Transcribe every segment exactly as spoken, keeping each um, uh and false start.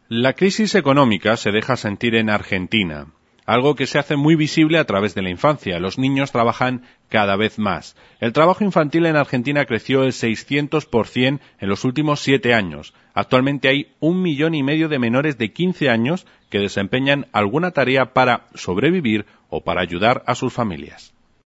La crisis económica se deja sentir en Argentina, algo que se hace muy visible a través de la infancia. Los niños trabajan cada vez más. El trabajo infantil en Argentina creció el seiscientos por ciento en los últimos siete años. Actualmente hay un millón y medio de menores de quince años que desempeñan alguna tarea para sobrevivir o para ayudar a sus familias.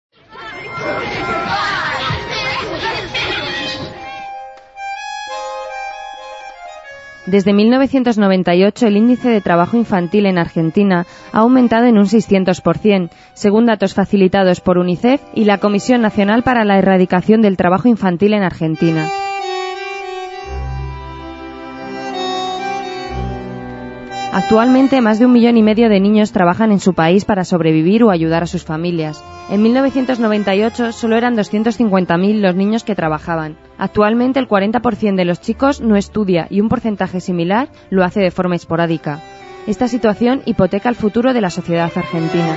Desde mil novecientos noventa y ocho, el índice de trabajo infantil en Argentina ha aumentado en un seiscientos por ciento, según datos facilitados por UNICEF y la Comisión Nacional para la Erradicación del Trabajo Infantil en Argentina. Actualmente, más de un millón y medio de niños trabajan en su país para sobrevivir o ayudar a sus familias. En mil novecientos noventa y ocho solo eran doscientos cincuenta mil los niños que trabajaban. Actualmente el cuarenta por ciento de los chicos no estudia y un porcentaje similar lo hace de forma esporádica. Esta situación hipoteca el futuro de la sociedad argentina.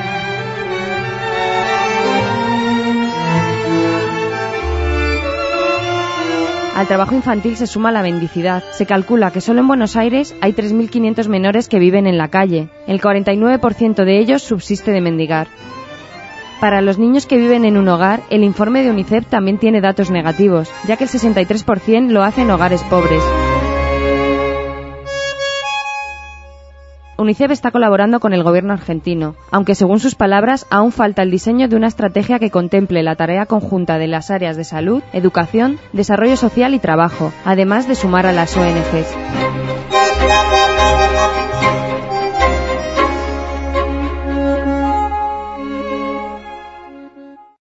Al trabajo infantil se suma la mendicidad. Se calcula que solo en Buenos Aires hay tres mil quinientos menores que viven en la calle. El cuarenta y nueve por ciento de ellos subsiste de mendigar. Para los niños que viven en un hogar, el informe de UNICEF también tiene datos negativos, ya que el sesenta y tres por ciento lo hace en hogares pobres. UNICEF está colaborando con el gobierno argentino, aunque según sus palabras aún falta el diseño de una estrategia que contemple la tarea conjunta de las áreas de salud, educación, desarrollo social y trabajo, además de sumar a las O N Ges.